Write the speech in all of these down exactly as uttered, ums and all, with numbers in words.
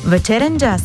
Вечерен джаз.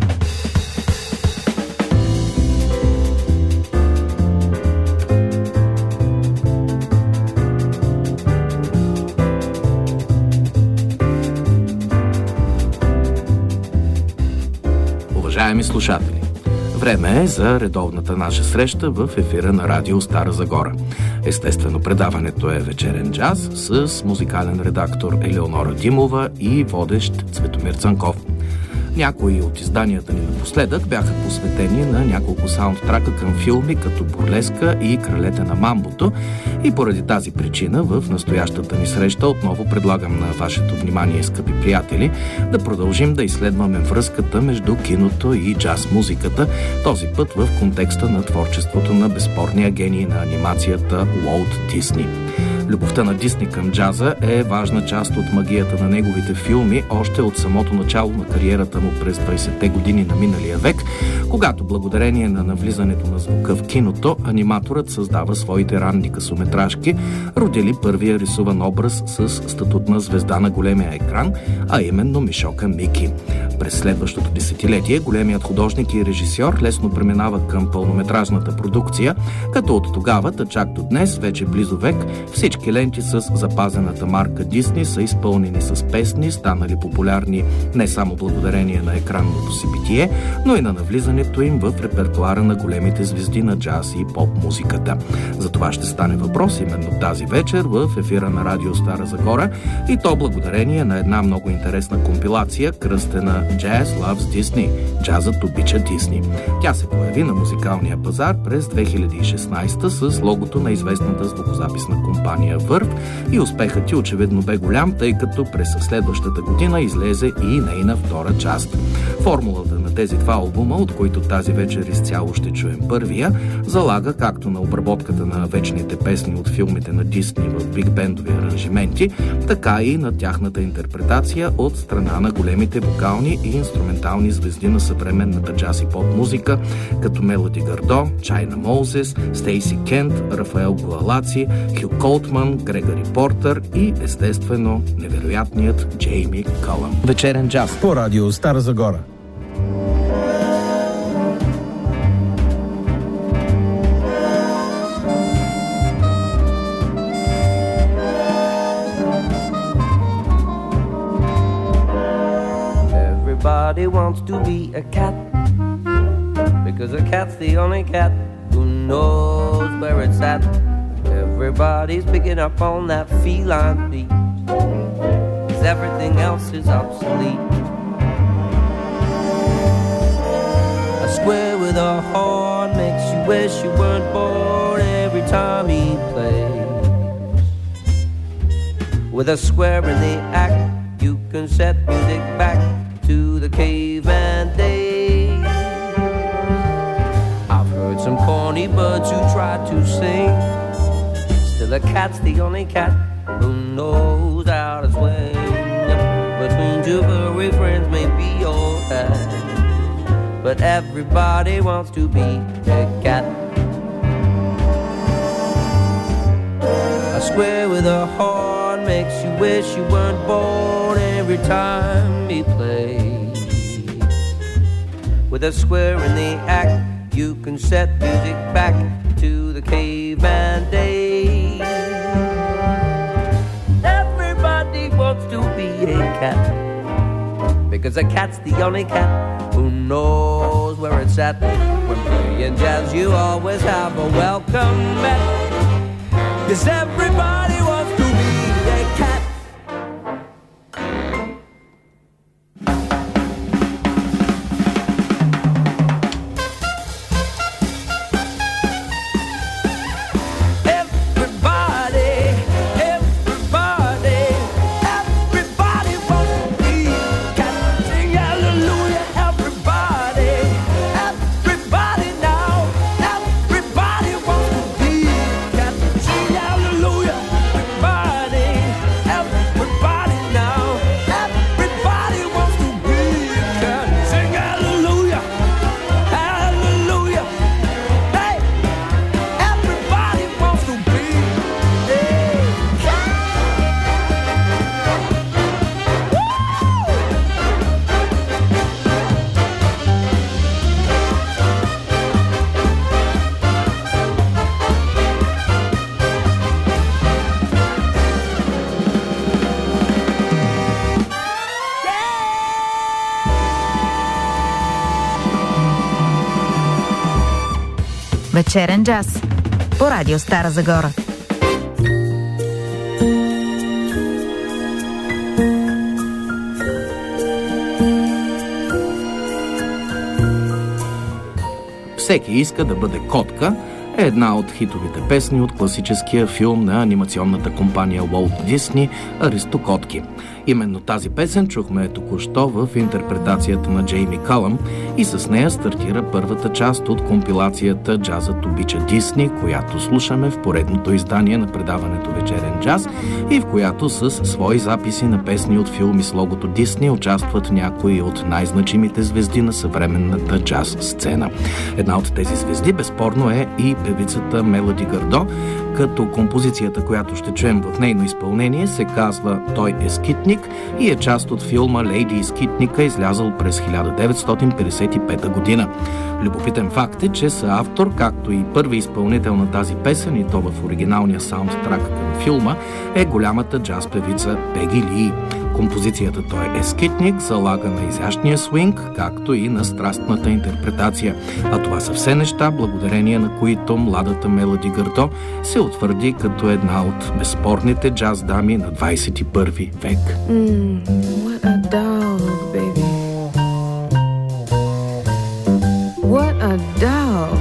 Уважаеми слушатели, време е за редовната наша среща в ефира на Радио Стара Загора. Естествено, предаването е Вечерен джаз с музикален редактор Елеонора Димова и водещ Цветомир Цанков. Някои от изданията ни напоследък бяха посветени на няколко саундтрака към филми като Бурлеска и Кралете на мамбото, и поради тази причина в настоящата ни среща отново предлагам на вашето внимание, скъпи приятели, да продължим да изследваме връзката между киното и джаз музиката, този път в контекста на творчеството на безспорния гений на анимацията Уолт Дисни. Любовта на Дисни към джаза е важна част от магията на неговите филми още от самото начало на кариерата му през двайсетте години на миналия век, когато благодарение на навлизането на звука в киното, аниматорът създава своите ранни късометражки, родили първия рисуван образ с статут на звезда на големия екран, а именно Мишока Мики. През следващото десетилетие големият художник и режисьор лесно преминава към пълнометражната продукция, като от тогава, та чак до днес, вече близо век, всички ленти с запазената марка Дисни са изпълнени с песни, станали популярни не само благодарение на екранното си битие, но и на навлизането им в репертуара на големите звезди на джаз и поп-музиката. За това ще стане въпрос именно тази вечер в ефира на Радио Стара Загора, и то благодарение на една много интересна компилация, кръстена Jazz Loves Disney. Джазът обича Дисни. Тя се появи на музикалния пазар през две хиляди и шестнайсета с логото на известната звукозаписна компания Върв, и успехът ти очевидно бе голям, тъй като през следващата година излезе и нейна втора част. Формулата на тези два албума, от които тази вечер изцяло ще чуем първия, залага както на обработката на вечните песни от филмите на Дисни в биг-бендови аранжименти, така и на тяхната интерпретация от страна на големите вокални и инструментални звезди на съвременната джаз и поп-музика, като Мелоди Гардо, Чайна Моузес, Стейси Кент, Рафаел Гуалаци, Хю Колтман, Грегори Портер и естествено невероятният Джейми Кълъм. Вечерен джаз по Радио Стара Загора. Everybody wants to be a cat, because a cat's the only cat who knows where it's at. Everybody's picking up on that feline beat, 'cause everything else is obsolete. A square with a horn makes you wish you weren't born every time he plays. With a square in the act, you can set music back to the caveman days. I've heard some corny birds who try to sing, still a cat's the only cat who knows how to swing. Between two furry friends may be all that, but everybody wants to be a cat. A square with a horn makes you wish you weren't born every time he plays. With a square in the act, you can set music back to the caveman days. Everybody wants to be a cat, because a cat's the only cat who knows where it's at. When playing jazz, you always have a welcome mat, 'cause everybody wants to be a cat. Hallelujah. Вечерен джаз по радио Стара Загора. Всеки иска да бъде котка е една от хитовите песни от класическия филм на анимационната компания Уолт Дисни «Аристокотки». Именно тази песен чухме току-що в интерпретацията на Джейми Калъм и с нея стартира първата част от компилацията «Джазът обича Дисни», която слушаме в поредното издание на предаването «Вечерен джаз» и в която с свои записи на песни от филми с логото Дисни участват някои от най-значимите звезди на съвременната джаз сцена. Една от тези звезди безспорно е и певицата Мелоди Гардо, като композицията, която ще чуем в нейно изпълнение, се казва «Той е скитник» и е част от филма «Лейди и скитника», излязъл през хиляда деветстотин петдесет и пета година. Любопитен факт е, че са автор, както и първи изпълнител на тази песен, и то в оригиналния саундтрак към филма, е голямата джаз певица Пеги Ли. Композицията «Той е скитник» залага на изящния свинг, както и на страстната интерпретация. А това са все неща, благодарение на които младата Мелоди Гардо се утвърди като една от безспорните джаз дами на двадесет и първи век. Mm, what a dog, baby. What a dog.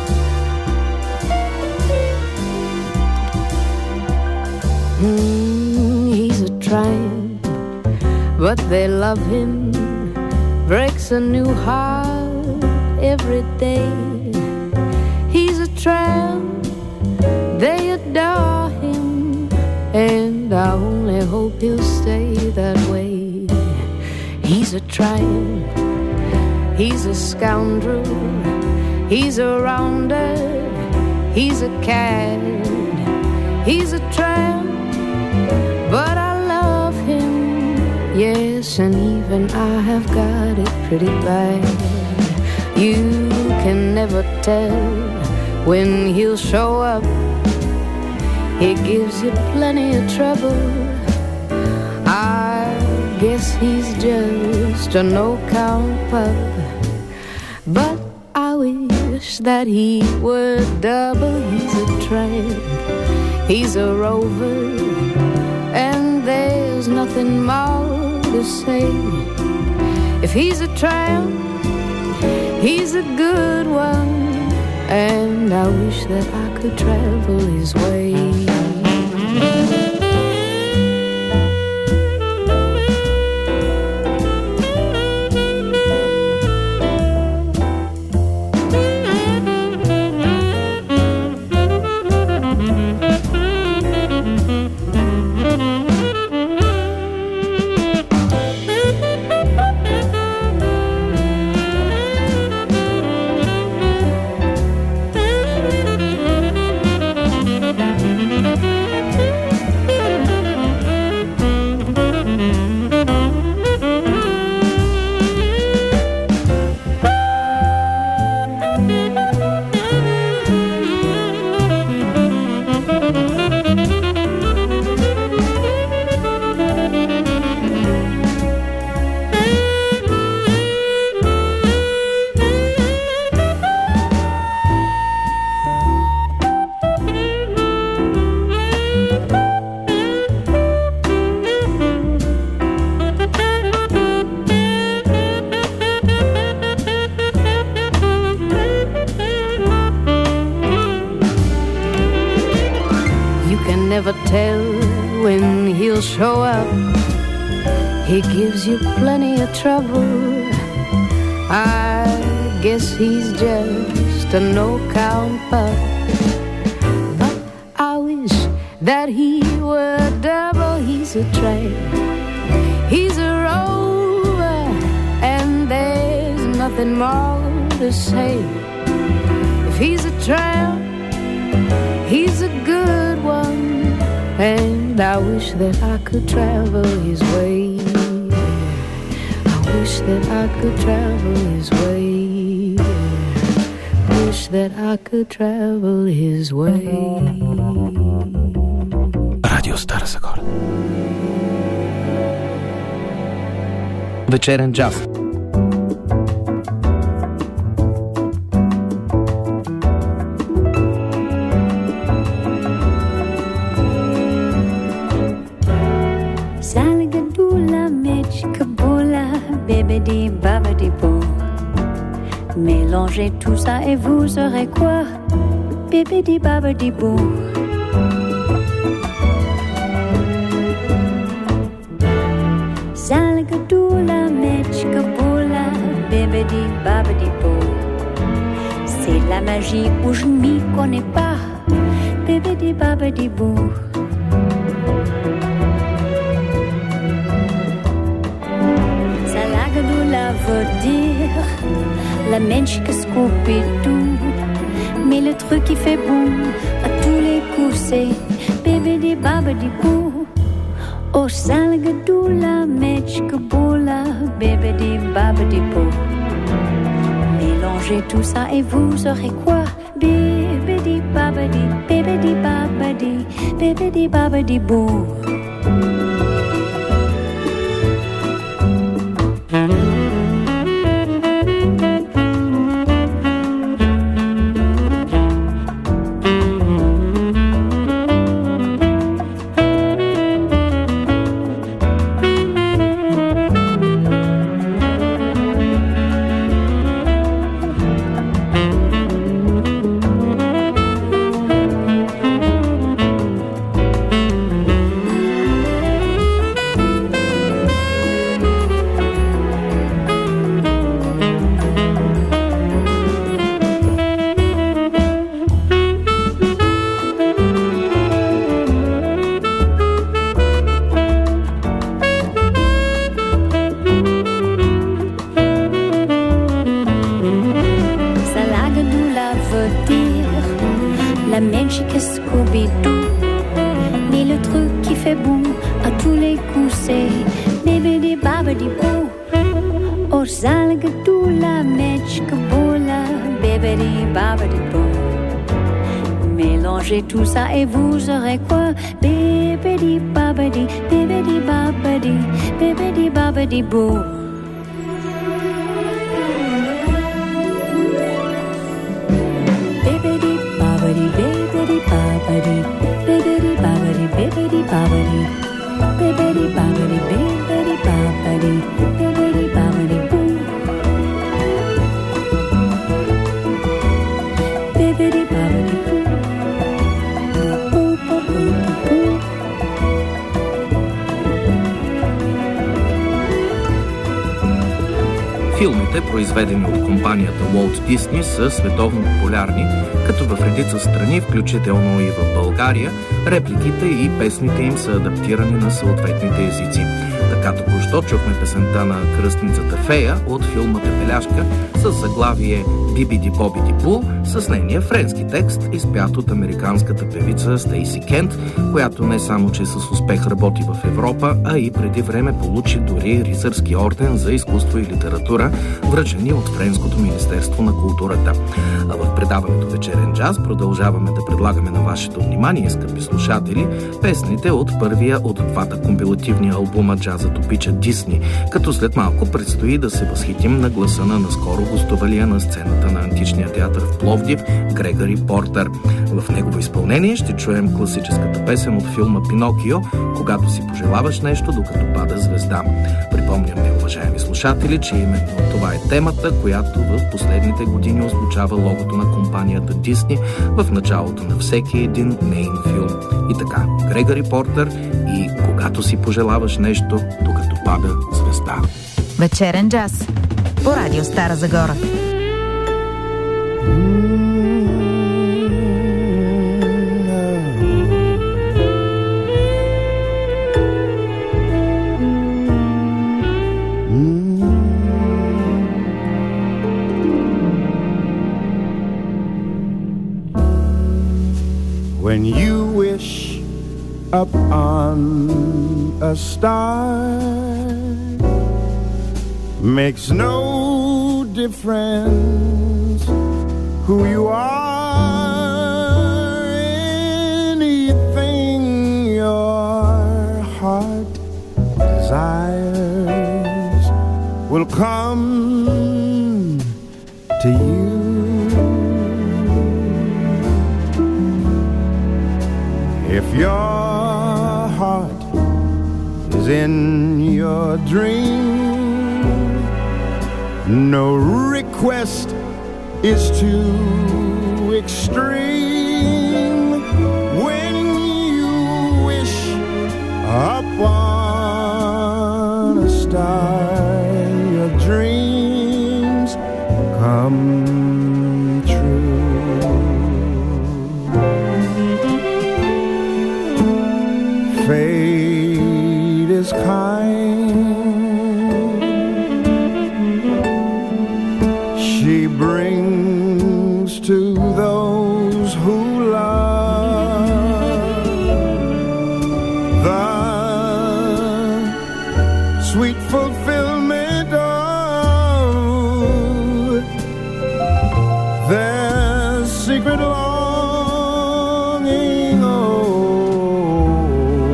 Mm, he's a tramp, but they love him. Breaks a new heart every day. He's a tramp, they adore him, and I only hope he'll stay that way. He's a tramp, he's a scoundrel, he's a rounder, he's a cad, he's a tramp, but I love him, yes, and even I have got it pretty bad. You can never tell when he'll show up. He gives you plenty of trouble. I guess he's just a no-count pup, but I wish that he were double. He's a tramp, he's a rover, and there's nothing more to say. If he's a tramp, he's a good one, and I wish that I could travel his way. Never tell when he'll show up. He gives you plenty of trouble. I guess he's just a no-count pup, but I wish that he were double. He's a tramp, he's a rover, and there's nothing more to say. If he's a tramp, he's a good one, and I wish that I could travel his way. I wish that I could travel his way. Wish that I could travel his way. Радио Стара Загора. Вечерен джаз. babadi babadi boo. Mélangez tout ça et vous aurez quoi? Bibidi babadi boo. Salgadula mechkabula bibidi babadi boo. C'est la magie où je m'y connais pas. Bibidi babadi boo. Salagadula veut dire la mensch que Scooby-Doo. Mais le truc qui fait boum à tous les coups c'est bibidi babadi boo. Oh Salagadula mechkabula bibidi babadi boo. Mélangez tout ça et vous aurez quoi? Bibidi babadi, bibidi babadi, bibidi babadi boo. Mélangez tout ça et vous aurez quoi? Bibidi babadi, bibidi babadi, bibidi babadi boo. Bibidi babadi, bibidi babadi, bibidi babadi, bibidi babadi, bibidi babadi, bibidi babadi, bibidi babadi boo. Bibidi babadi boo. Филмите, произведени от компанията Walt Disney, са световно популярни, като в редица страни, включително и в България, репликите и песните им са адаптирани на съответните езици. Така току-що чухме песента на кръстницата Фея от филма Пепеляшка с заглавие Бибиди Бобиди Бу с нейния френски текст, изпят от американската певица Стейси Кент, която не само че с успех работи в Европа, а и преди време получи дори рицарски орден за изкуство и литература, връчени от Френското министерство на културата. А в предаването Вечерен джаз продължаваме да предлагаме на вашето внимание, скъпи слушатели, песните от първия от двата компилативни албума Джазът обича Дисни, като след малко предстои да се възхитим на гласа на наскоро гостувалия на сцената на античния театър в Пловдив Грегори Портър. В негово изпълнение ще чуем класическата песен от филма Пинокио "Когато си пожелаваш нещо, докато пада звезда". Припомням ви, уважаеми слушатели, че именно това е темата, която в последните години озвучава логото на компанията Дисни в началото на всеки един нейн филм. И така, Грегори Портър и "Когато си пожелаваш нещо, докато пада звезда". Вечерен джаз по радио Стара Загора. When you wish upon a star, makes no difference who you are. Anything your heart desires will come to you. If your heart is in your dream, No request is too extreme when you wish upon a star, your dreams come true. Fate is kind. She brings to those who love the sweet fulfillment of their secret longing. Oh,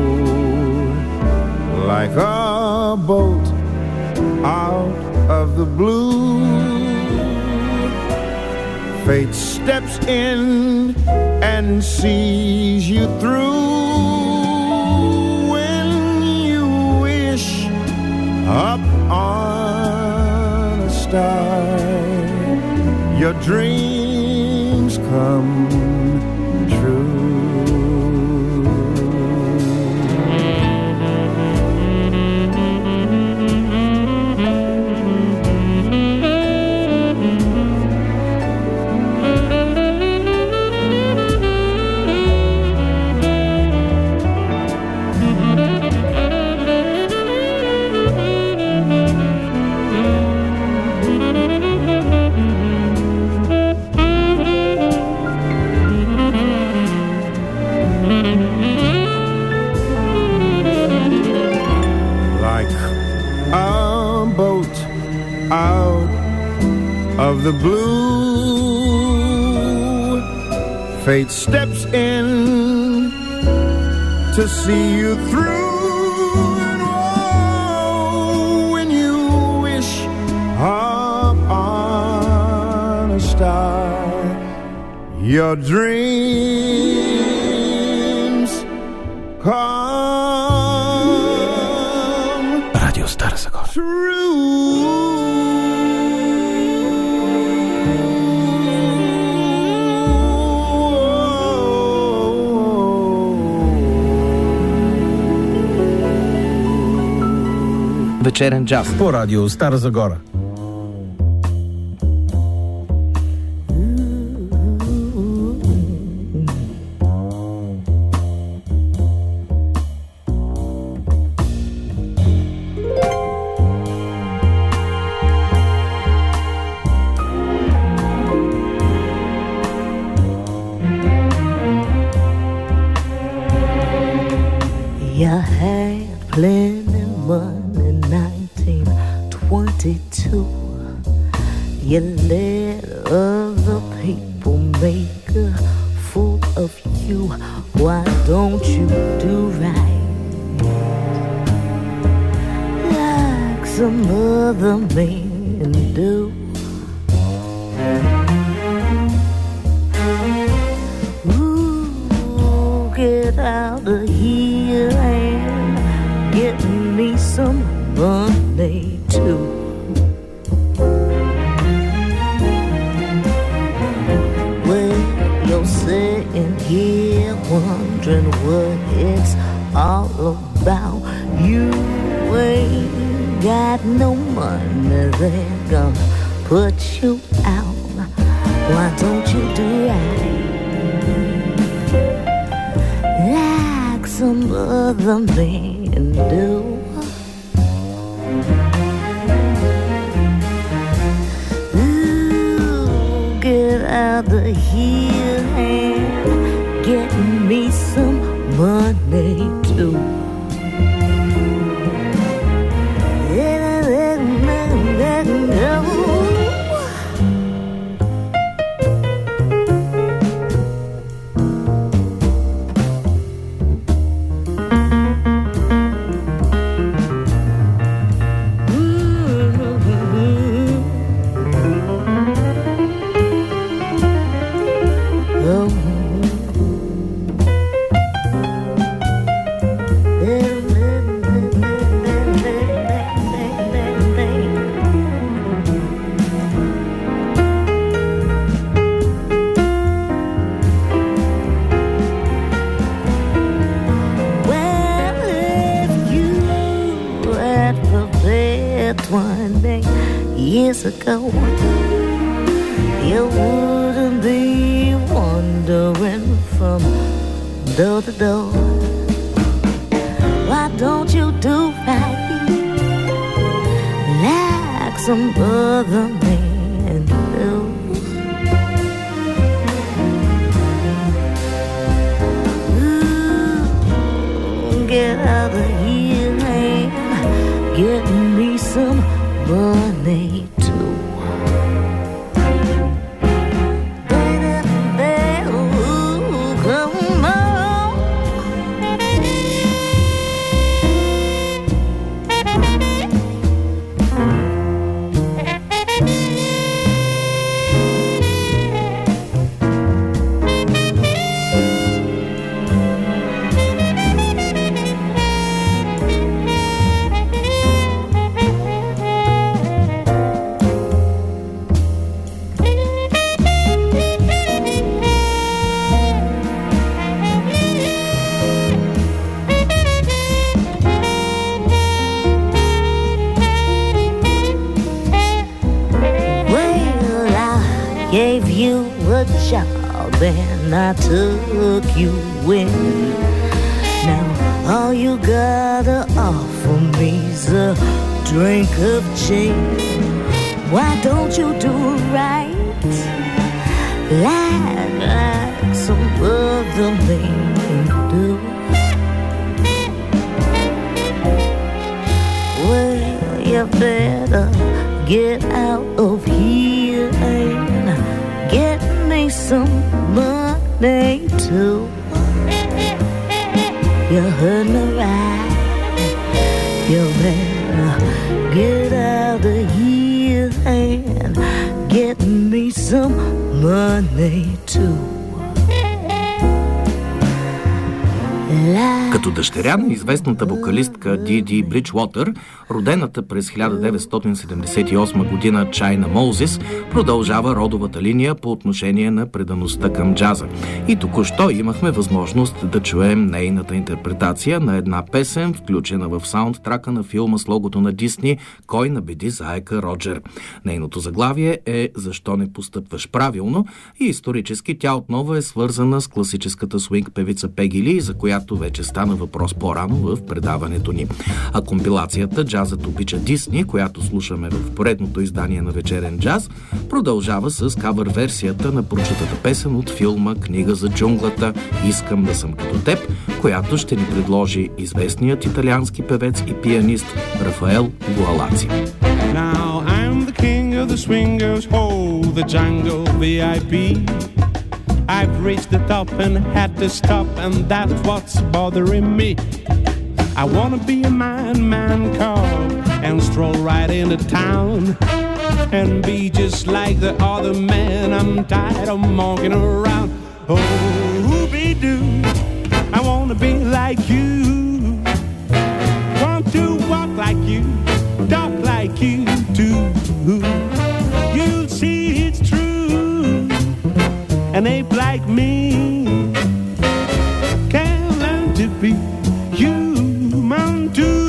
like a bolt out of the blue, fate steps in and sees you through. When you wish up on a star, your dreams come true. Of the blue, fate steps in to see you through. And oh, when you wish upon a star, your dreams come. Radio Stara Zagora. True. Вечерен джаз по радио Стара Загора. You had plenty money, nineteen twenty-two. You let other people make a fool of you. Why don't you do right like some other men do? Ooh, get out of here and get me some money too. Well, you're sitting here wondering what it's all about. You ain't got no money, they're gonna put you out. Why don't you do right like some other men do? Ooh, get out of here and get me some money too. twenty years ago, you wouldn't be wandering from door to door. Why don't you do right like some other men do? Ooh, get out of here and get me some money too. Baby, baby, ooh, come on. Gave you a job and I took you in. Now all you gotta offer me's a drink of gin. Why don't you do right like, like some other men do? Well, you better get out of here and get me some money too. You heard me right. You better get out of here and get me some money too. Като дъщеря на известната вокалистка Ди Ди Бриджуотър, родената през хиляда деветстотин седемдесет и осма година Чайна Моузес продължава родовата линия по отношение на предаността към джаза. И току-що имахме възможност да чуем нейната интерпретация на една песен, включена в саундтрака на филма с логото на Дисни "Кой набеди заека Роджер". Нейното заглавие е "Защо не постъпваш правилно" и исторически тя отново е свързана с класическата свинг певица Пеги Ли, за която вече стана въпрос по-рано в предаването ни. А компилацията "Джазът обича Дисни", която слушаме в поредното издание на Вечерен джаз, продължава с кавър-версията на прочутата песен от филма "Книга за джунглата" "Искам да съм като теб", която ще ни предложи известният италиански певец и пианист Рафаел Луалаци. Now I'm the king of the swingers, oh, the jungle V I P. I've reached the top and had to stop, and that's what's bothering me. I wanna be a man, man cub, and stroll right into town, and be just like the other men. I'm tired of walking around. Oh, whoopie-doo, I wanna be like you. Want to walk like you, talk like you too. You'll see it's true. An ape like me can learn to be human too.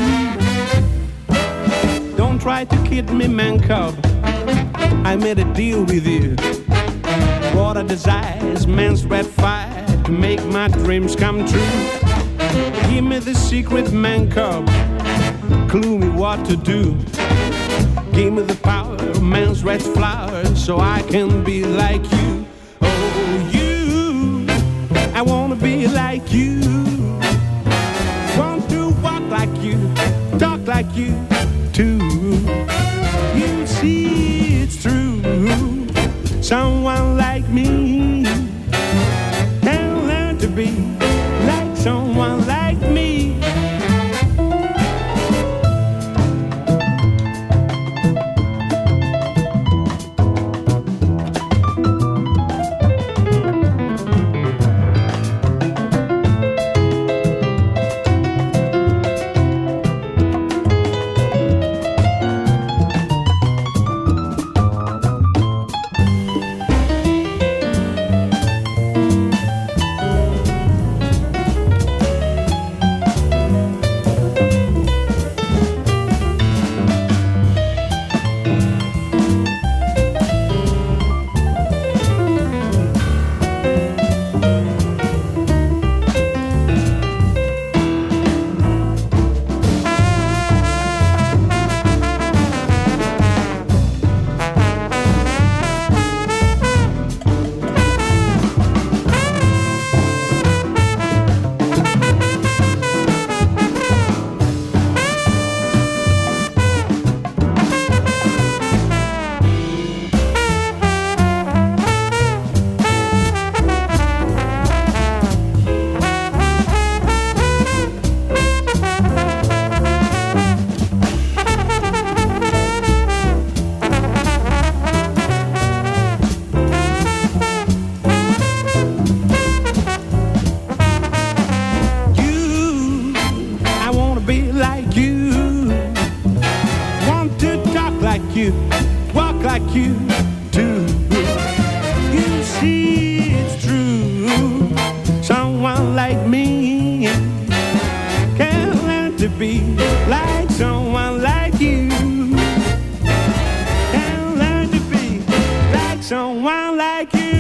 Don't try to kid me, man cub. I made a deal with you. What I desire is man's red fire to make my dreams come true. Give me the secret, man cub. Clue me what to do. Give me the power of man's red flower so I can be like you. I wanna be like you. Want to walk like you, talk like you too. You see it's true. Someone like me can learn to be like someone like me. you, walk like you do. You see it's true. Someone like me can't learn to be like someone like you. Can't learn to be like someone like you.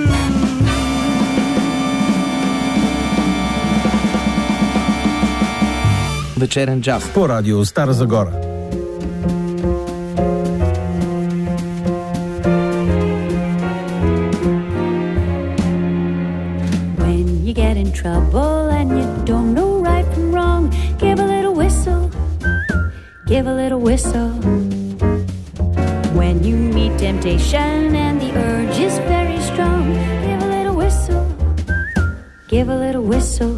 Вечерен джаз по радио Стара Загора. When you get in trouble and you don't know right from wrong, give a little whistle, give a little whistle. When you meet temptation and the urge is very strong, give a little whistle, give a little whistle.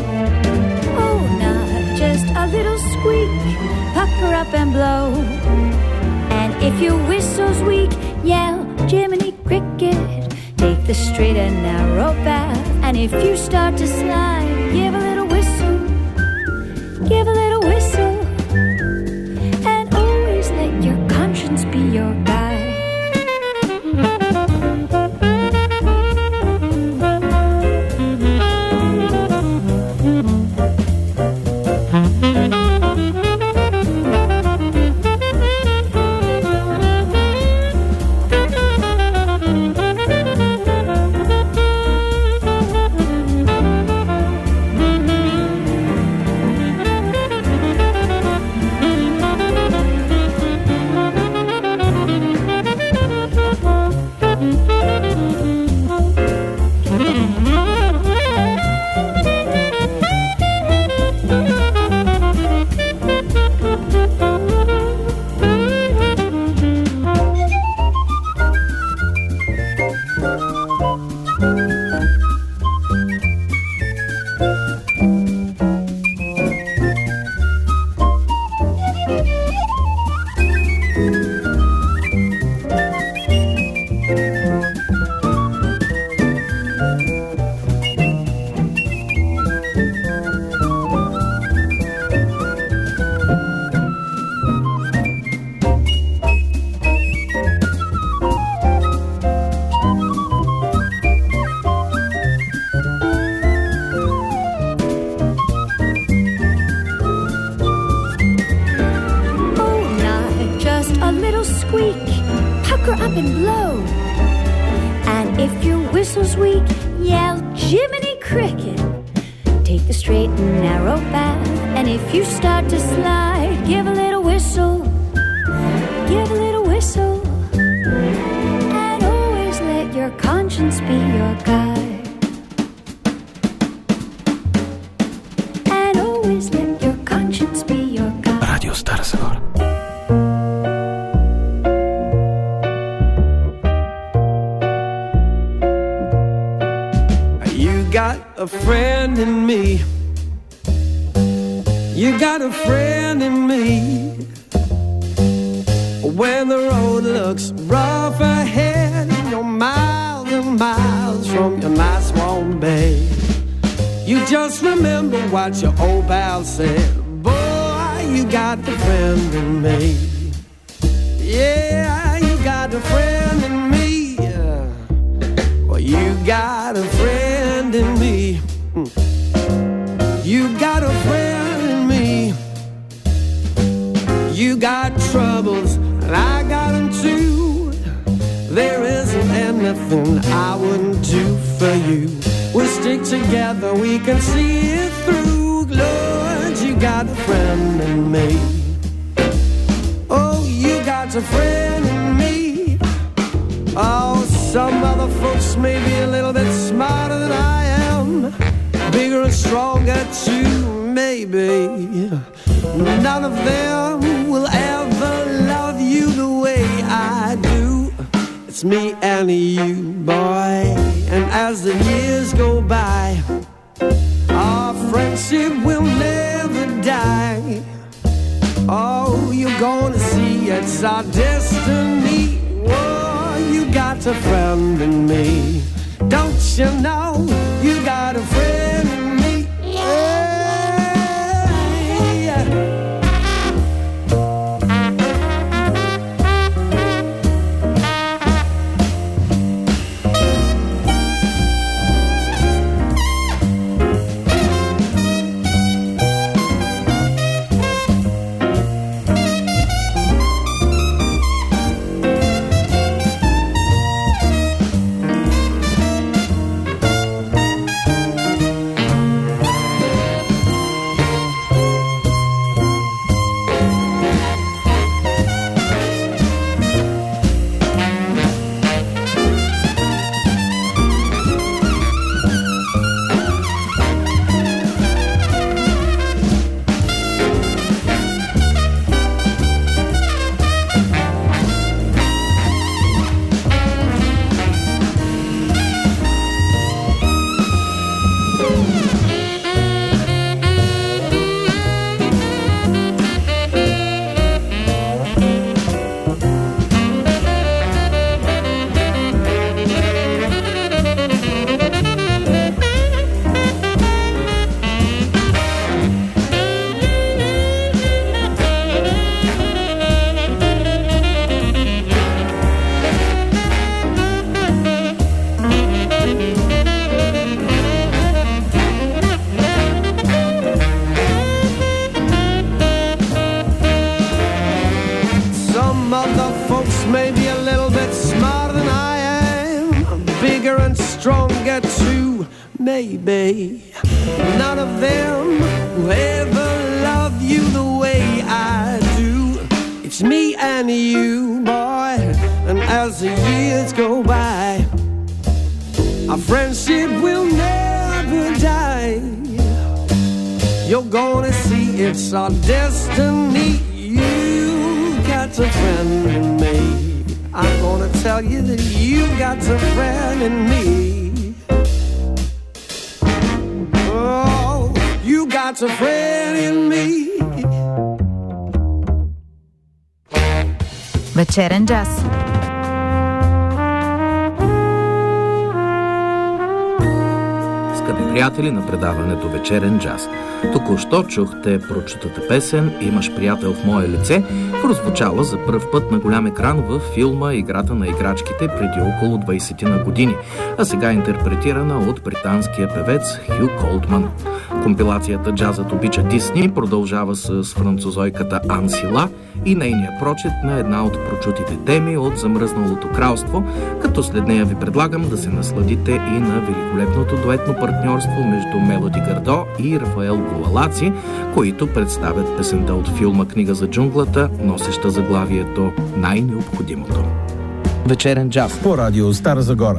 Just a little squeak, pucker up and blow. And if your whistle's weak, yell Jiminy Cricket. Take the straight and narrow path, and if you start to slide, give a little whistle, give a little whistle. And always let your conscience be your guide. Your old pal said, boy, you got a friend in me. Yeah, you got a friend in me. Well, you got a friend in me. You got a friend in me. You got troubles, and I got them too. There isn't anything I wouldn't do for you. We stick together, we can see it through. Lord, you got a friend in me. Oh, you got a friend in me. Oh, some other folks may be a little bit smarter than I am, bigger and stronger too, maybe. None of them will ever love you the way I do. It's me and you, boy. And as the years go by, our friendship will never die. Oh, you're gonna see it's our destiny. Whoa, you got a friend in me. Don't you know you got a friend in me? Yeah. baby. None of them will ever love you the way I do. It's me and you, boy, and as the years go by, our friendship will never die. You're gonna see it's our destiny. You got a friend in me. I'm gonna tell you that you got a friend in me. Oh, you got a friend in me. Вечерен джаз. Скъпи приятели на предаването Вечерен джаз. Току-що чухте прочутата песен "Имаш приятел в мое лице", прозвучала за пръв път на голям екран в филма "Играта на играчките" преди около двайсет на години, а сега е интерпретирана от британския певец Хю Колдман. Компилацията "Джазът обича Дисни" продължава с французойката Ан Сила и нейния прочит на една от прочутите теми от Замръзналото кралство, като след нея ви предлагам да се насладите и на великолепното дуетно партньорство между Мелоди Гардо и Рафаел Гуалаци, които представят песента от филма "Книга за джунглата", носеща заглавието "Най-необходимото". Вечерен джаз по радио Стара Загора.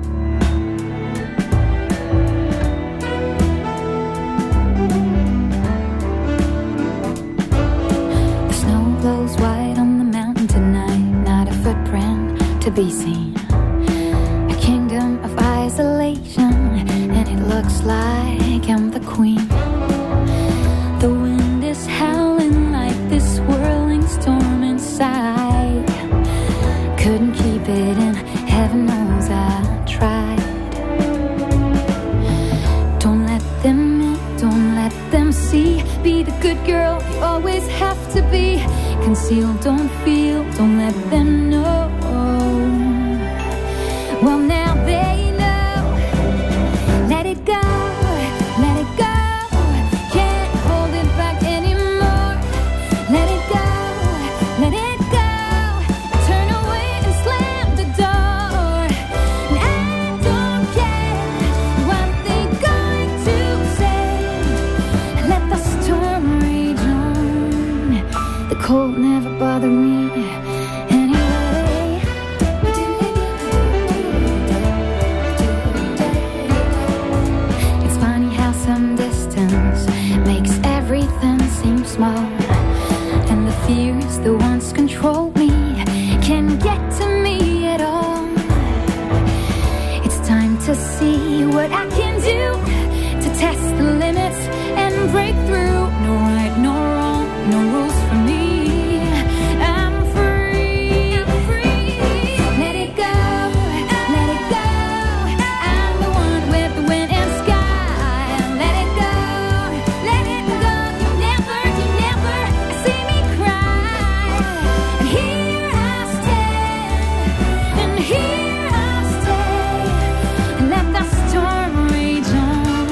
Be seen, a kingdom of isolation, and it looks like I'm the queen. The wind is howling like this whirling storm inside. Couldn't keep it in, heaven knows I tried. Don't let them in, don't let them see. Be the good girl you always have to be. Conceal, don't feel, don't let them know. Well, now they know. Let it go, let it go. Can't hold it back anymore. Let it go, let it go. Turn away and slam the door. And I don't care what they're going to say. Let the storm rage on. The cold never bothered me. Small, and the fears that once controlled me can't get to me at all. It's time to see what I can do to test the limits and break through. No right, no wrong, no rules for me. I'm free, I'm free. Let it go, let it go. I'm the one with the wind and sky. Let it go, let it go. You never see me cry. And here I stand, and here I stay, and let the storm rage on.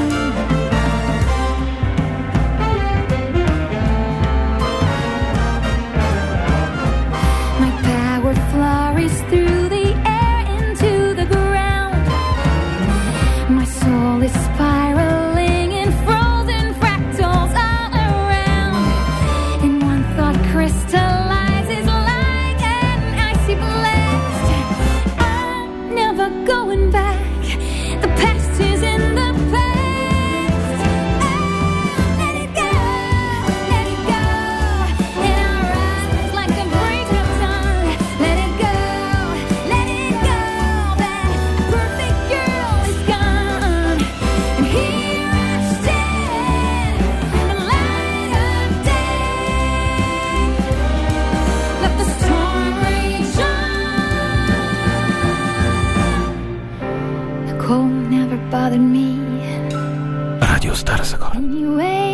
My power flurries through the air into the ground. My soul is spiraling in frozen fractals all around. And one thought crystallizes like an icy blast. I'm never going back. The past is in the past. Oh, let it go, let it go. In our eyes like a break of dawn. Let it go, let it go. That perfect girl is gone. And here I stand in the light of day. Let the storm rage on. The cold never bothered me Радио Стара Загора. anyway.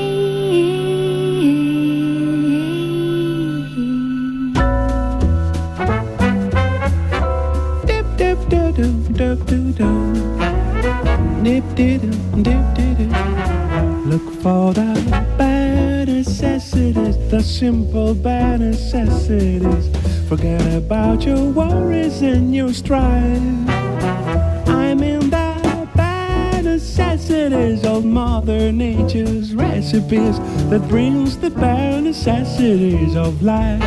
Dip, dip, do, do, dip, do, do. Dip, dip, dip, dip, dip. Look for the bare necessities, the simple bare necessities. Forget about your worries and your strife. I'm in the bare necessities. of Mother Nature's recipes that brings the bare necessities of life.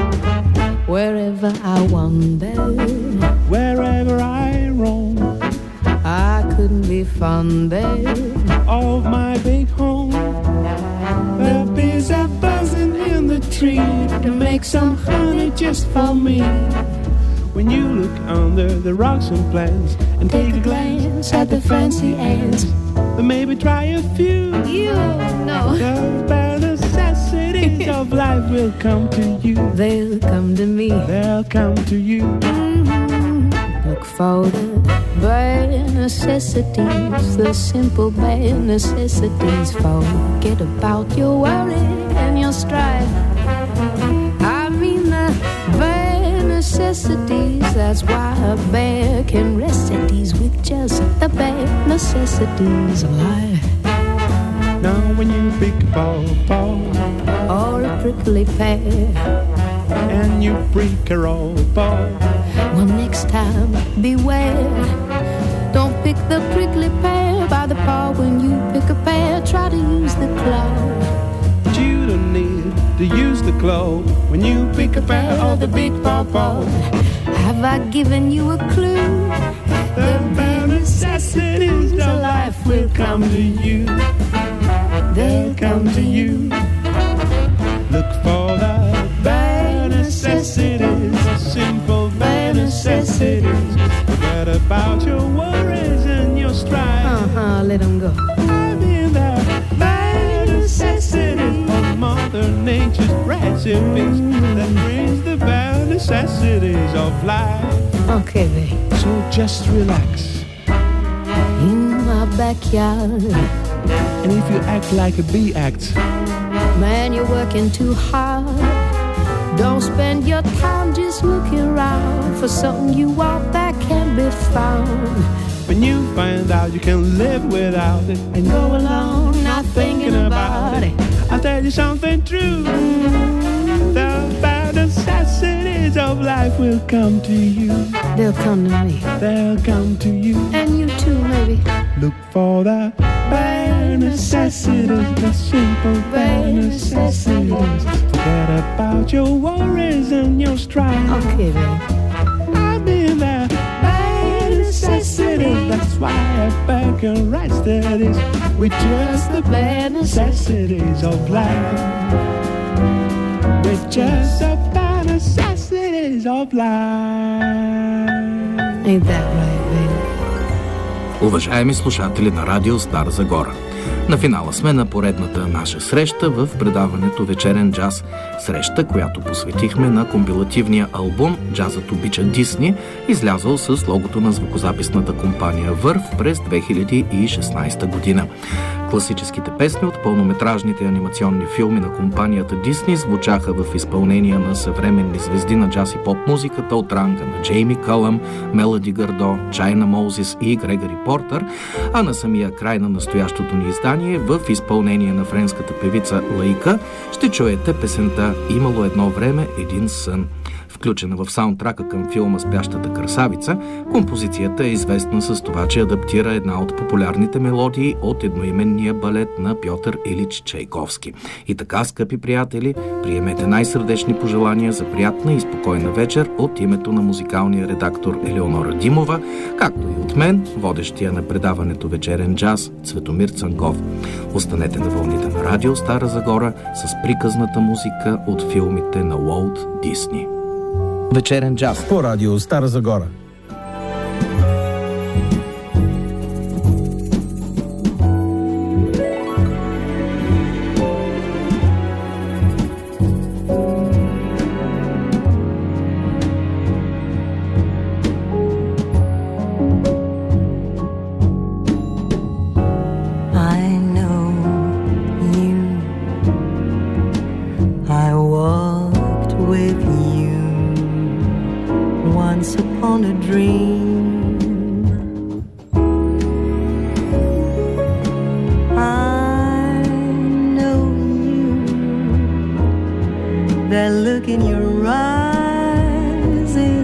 Wherever I wander, wherever I roam, I couldn't be fonder of my big home. The bees are buzzing in the tree to make some honey just for me. When you look under the rocks and plants and take a glance at the fancy ants, then maybe try a few. You know the bare necessities of life will come to you. They'll come to me. They'll come to you. Mm-hmm. Look for the bare necessities, the simple bare necessities. Forget about your worry and your strife. I mean the bare necessities. That's why a bear can rest at ease with just the bare necessities of life. Now when you pick a pawpaw or a prickly pear, and you prick a raw paw, well, next time beware. Don't pick the prickly pear by the paw. When you pick a pear, try to use the claw. But you don't need to use the claw when you pick a pear or the big pawpaw. Have I given you a clue? The bare necessities of life will come to you. They'll come to you. Look for the bare necessities, simple bare necessities. Forget about your worries and your strife. Uh-huh, let them go. I'm in the bare necessities of Mother Nature's recipes that brings the bare necessities of life. Okay, babe. So just relax in my backyard. And if you act like a bee acts, man, you're working too hard. Don't spend your time just looking around for something you want that can be found. When you find out you can live without it and go along not thinking about it, I'll tell you something true. The bare necessities of life will come to you. They'll come to me. They'll come to you. And you too, maybe. Look for the bare necessities, the simple bare necessities. Forget about your worries and your strife. Okay, babe. I've been there. Bare necessities. That's why I back and right steadies with just the bare necessities of life. With just the bare necessities of life. Ain't that right, babe? Уважаеми слушатели на радио Стара Загора, на финала сме на поредната наша среща в предаването Вечерен джаз. Среща, която посветихме на компилативния албум "Джазът обича Дисни", излязъл с логото на звукозаписната компания Върв през две хиляди и шестнадесета година. Класическите песни от пълнометражните анимационни филми на компанията Дисни звучаха в изпълнение на съвременни звезди на джаз и поп-музиката от ранга на Джейми Кълъм, Мелоди Гардо, Чайна Моузис и Грегори Портър, а на самия край на настоящото ни издание в изпълнение на френската певица Лаика ще чуете песента "Имало едно време, един сън". Включена в саундтрака към филма "Спящата красавица", композицията е известна с това, че адаптира една от популярните мелодии от едноименния балет на Пьотър Илич Чайковски. И така, скъпи приятели, приемете най-сърдечни пожелания за приятна и спокойна вечер от името на музикалния редактор Елеонора Димова, както и от мен, водещия на предаването Вечерен джаз, Цветомир Цанков. Останете на вълните на радио Стара Загора с приказната музика от филмите на Уолт Дисни. Вечерен джаз по радио Стара Загора.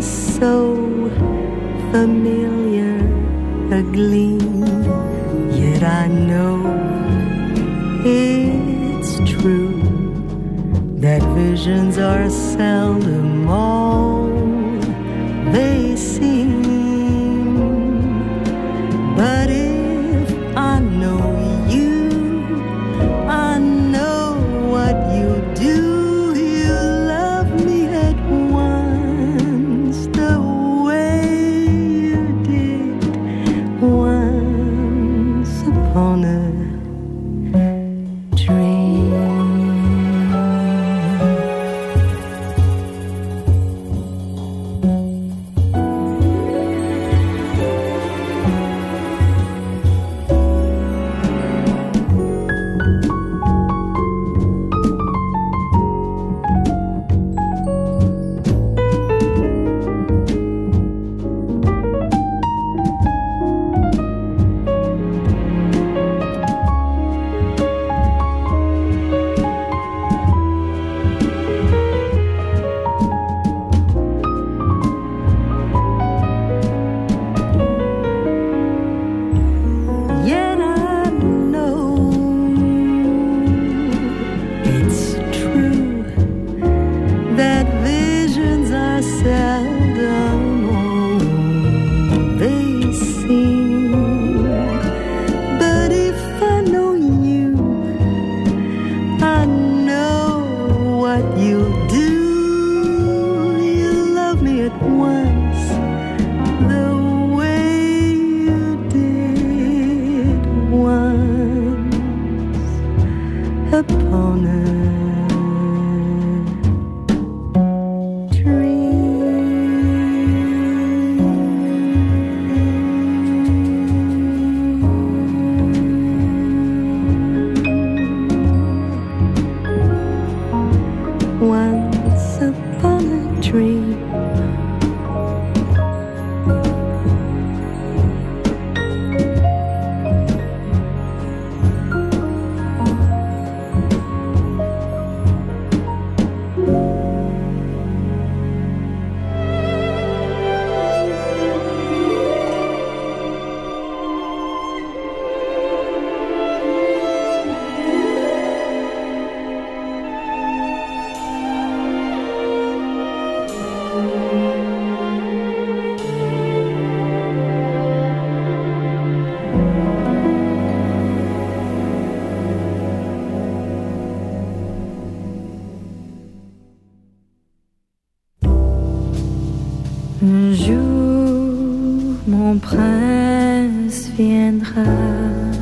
familiar, a gleam, Yet I know it's true that visions are seldom all they seem. But if I know you, I know what you do. You love me at once the way you did once upon a Un jour, mon prince viendra